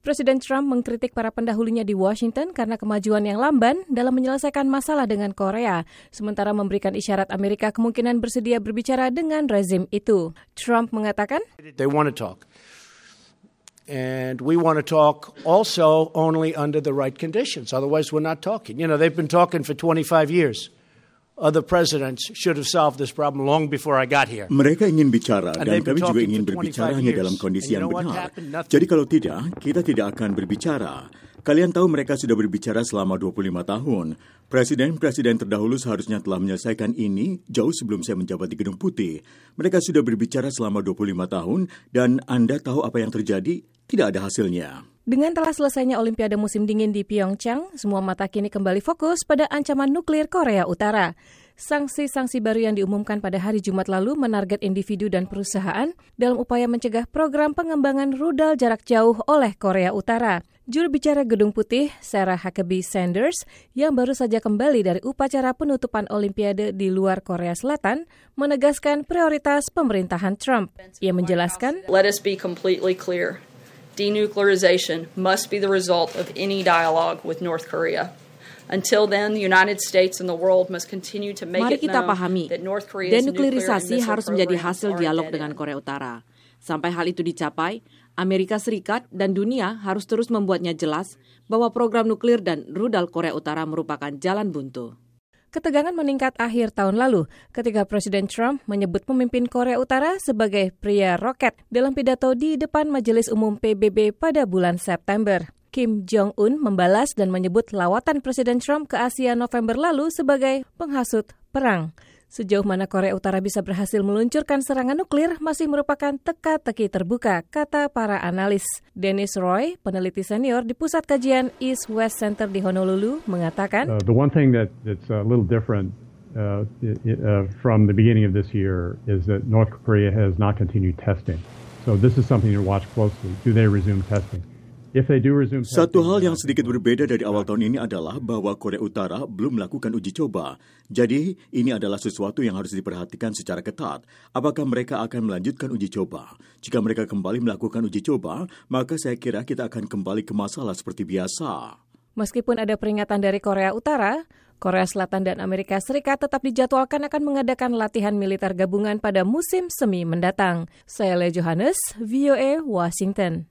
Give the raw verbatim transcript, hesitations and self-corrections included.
Presiden Trump mengkritik para pendahulunya di Washington karena kemajuan yang lamban dalam menyelesaikan masalah dengan Korea, sementara memberikan isyarat Amerika kemungkinan bersedia berbicara dengan rezim itu. Trump mengatakan, They want to talk. And we want to talk also only under the right conditions. Otherwise, we're not talking. You know, they've been talking for twenty-five years. Other presidents should have solved this problem long before I got here. Mereka ingin bicara dan kami juga ingin berbicara hanya dalam kondisi yang benar. Jadi kalau tidak, kita tidak akan berbicara. Kalian tahu mereka sudah berbicara selama dua puluh lima tahun. Presiden-presiden terdahulu seharusnya telah menyelesaikan ini jauh sebelum saya menjabat di Gedung Putih. Mereka sudah berbicara selama dua puluh lima tahun dan Anda tahu apa yang terjadi? Tidak ada hasilnya. Dengan telah selesainya Olimpiade musim dingin di Pyeongchang, semua mata kini kembali fokus pada ancaman nuklir Korea Utara. Sanksi-sanksi baru yang diumumkan pada hari Jumat lalu menarget individu dan perusahaan dalam upaya mencegah program pengembangan rudal jarak jauh oleh Korea Utara. Juru bicara Gedung Putih, Sarah Huckabee Sanders, yang baru saja kembali dari upacara penutupan Olimpiade di luar Korea Selatan, menegaskan prioritas pemerintahan Trump. Ia menjelaskan, Let us be completely clear. Denuclearization must be the result of any dialogue with North Korea. Until then, the United States and the world must continue to make Mari it kita known pahami, that North Korea's denuklearisasi nuclear harus and menjadi missile hasil programs dialog are dengan dead. Korea Utara. Sampai hal itu dicapai, Amerika Serikat dan dunia harus terus membuatnya jelas bahwa program nuklir dan rudal Korea Utara merupakan jalan buntu. Ketegangan meningkat akhir tahun lalu ketika Presiden Trump menyebut pemimpin Korea Utara sebagai pria roket dalam pidato di depan Majelis Umum P B B pada bulan September. Kim Jong-un membalas dan menyebut lawatan Presiden Trump ke Asia November lalu sebagai penghasut perang. Sejauh mana Korea Utara bisa berhasil meluncurkan serangan nuklir masih merupakan teka-teki terbuka, kata para analis. Dennis Roy, peneliti senior di Pusat Kajian East West Center di Honolulu, mengatakan, uh, The one thing that, that's a little different uh, uh, from the beginning of this year is that North Korea has not continued testing. So this is something to watch closely. Do they resume testing? Satu hal yang sedikit berbeda dari awal tahun ini adalah bahwa Korea Utara belum melakukan uji coba. Jadi, ini adalah sesuatu yang harus diperhatikan secara ketat. Apakah mereka akan melanjutkan uji coba? Jika mereka kembali melakukan uji coba, maka saya kira kita akan kembali ke masalah seperti biasa. Meskipun ada peringatan dari Korea Utara, Korea Selatan dan Amerika Serikat tetap dijadwalkan akan mengadakan latihan militer gabungan pada musim semi mendatang. Saya Le Johannes, V O A, Washington.